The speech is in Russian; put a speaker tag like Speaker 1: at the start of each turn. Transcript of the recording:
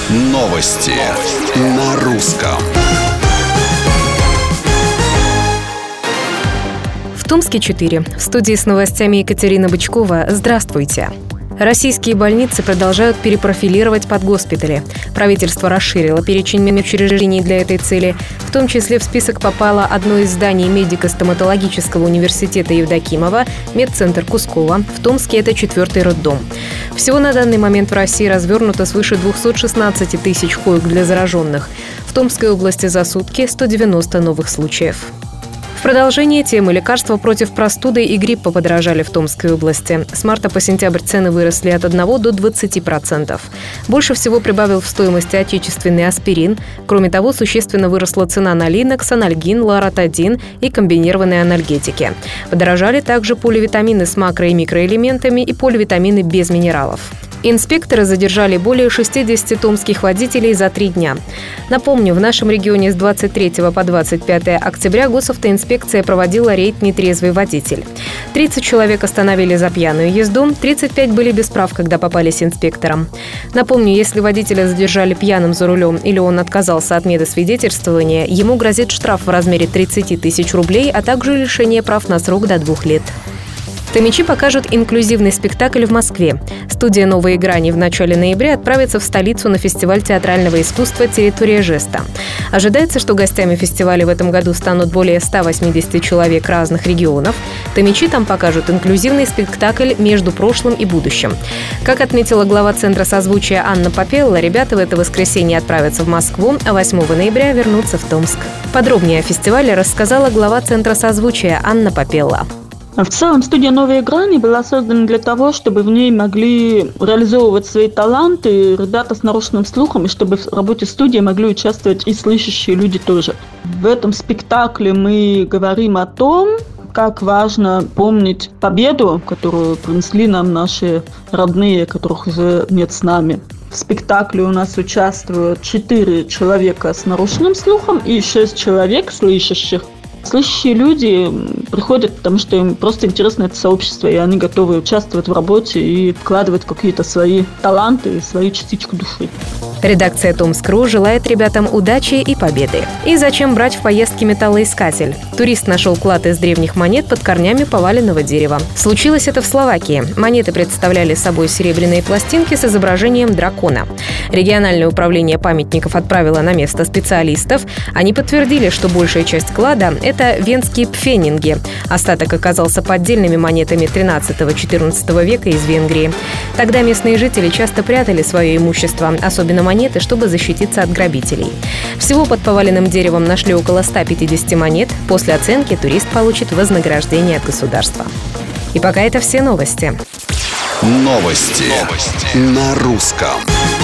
Speaker 1: Новости на русском.
Speaker 2: В Томске 4. В студии с новостями Екатерина Бычкова. Здравствуйте. Российские больницы продолжают перепрофилировать под госпитали. Правительство расширило перечень учреждений для этой цели. В том числе в список попало одно из зданий медико-стоматологического университета Евдокимова, медцентр Кускова. В Томске это 4-й роддом. Всего на данный момент в России развернуто свыше 216 тысяч коек для зараженных. В Томской области за сутки 190 новых случаев. В продолжение темы лекарства против простуды и гриппа подорожали в Томской области. С марта по сентябрь цены выросли от 1 до 20%. Больше всего прибавил в стоимости отечественный аспирин. Кроме того, существенно выросла цена на линокс, анальгин, лоратадин и комбинированные анальгетики. Подорожали также поливитамины с макро- и микроэлементами и поливитамины без минералов. Инспекторы задержали более 60 томских водителей за 3 дня. Напомню, в нашем регионе с 23 по 25 октября госавтоинспекция проводила рейд «Нетрезвый водитель». 30 человек остановили за пьяную езду, 35 были без прав, когда попались инспекторам. Напомню, если водителя задержали пьяным за рулем или он отказался от медосвидетельствования, ему грозит штраф в размере 30 тысяч рублей, а также лишение прав на срок до 2 лет. Томичи покажут инклюзивный спектакль в Москве. Студия «Новые грани» в начале ноября отправится в столицу на фестиваль театрального искусства «Территория жеста». Ожидается, что гостями фестиваля в этом году станут более 180 человек разных регионов. Томичи там покажут инклюзивный спектакль «Между прошлым и будущим». Как отметила глава Центра созвучия Анна Попелла, ребята в это воскресенье отправятся в Москву, а 8 ноября вернутся в Томск. Подробнее о фестивале рассказала глава Центра созвучия Анна Попелла.
Speaker 3: В целом, студия «Новые грани» была создана для того, чтобы в ней могли реализовывать свои таланты ребята с нарушенным слухом, и чтобы в работе студии могли участвовать и слышащие люди тоже. В этом спектакле мы говорим о том, как важно помнить победу, которую принесли нам наши родные, которых уже нет с нами. В спектакле у нас участвуют 4 человека с нарушенным слухом и 6 человек слышащих. Слышащие люди приходят, потому что им просто интересно это сообщество, и они готовы участвовать в работе и вкладывать какие-то свои таланты и свою частичку души.
Speaker 2: Редакция Томск.ру желает ребятам удачи и победы. И зачем брать в поездке металлоискатель? Турист нашел клад из древних монет под корнями поваленного дерева. Случилось это в Словакии. Монеты представляли собой серебряные пластинки с изображением дракона. Региональное управление памятников отправило на место специалистов. Они подтвердили, что большая часть клада – это венские пфенинги. Остаток оказался поддельными монетами 13-14 века из Венгрии. Тогда местные жители часто прятали свое имущество, особенно монеты, чтобы защититься от грабителей. Всего под поваленным деревом нашли около 150 монет. После оценки турист получит вознаграждение от государства. И пока это все новости.
Speaker 1: Новости на русском.